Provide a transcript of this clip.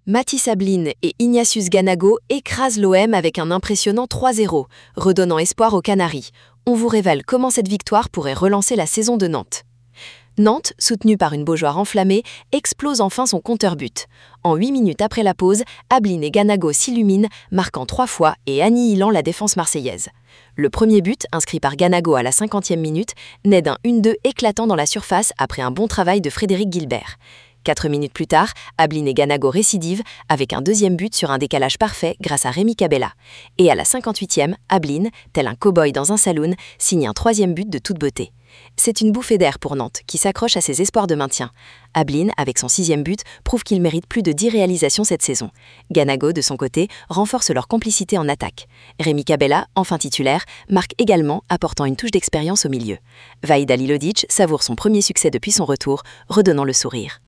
Mathis Ablin et Ignatius Ganago écrasent l'OM avec un impressionnant 3-0, redonnant espoir aux Canaries. On vous révèle comment cette victoire pourrait relancer la saison de Nantes. Nantes, soutenue par une Beaujoire enflammée, explose enfin son compteur but. En 8 minutes après la pause, Ablin et Ganago s'illuminent, marquant 3 fois et annihilant la défense marseillaise. Le premier but, inscrit par Ganago à la 50e minute, naît d'un 1-2 éclatant dans la surface après un bon travail de Frédéric Gilbert. 4 minutes plus tard, Ablin et Ganago récidivent avec un deuxième but sur un décalage parfait grâce à Rémi Cabella. Et à la 58e, Ablin, tel un cow-boy dans un saloon, signe un troisième but de toute beauté. C'est une bouffée d'air pour Nantes, qui s'accroche à ses espoirs de maintien. Ablin, avec son 6e but, prouve qu'il mérite plus de 10 réalisations cette saison. Ganago, de son côté, renforce leur complicité en attaque. Rémi Cabella, enfin titulaire, marque également, apportant une touche d'expérience au milieu. Vahid Halilhodžić savoure son premier succès depuis son retour, redonnant le sourire.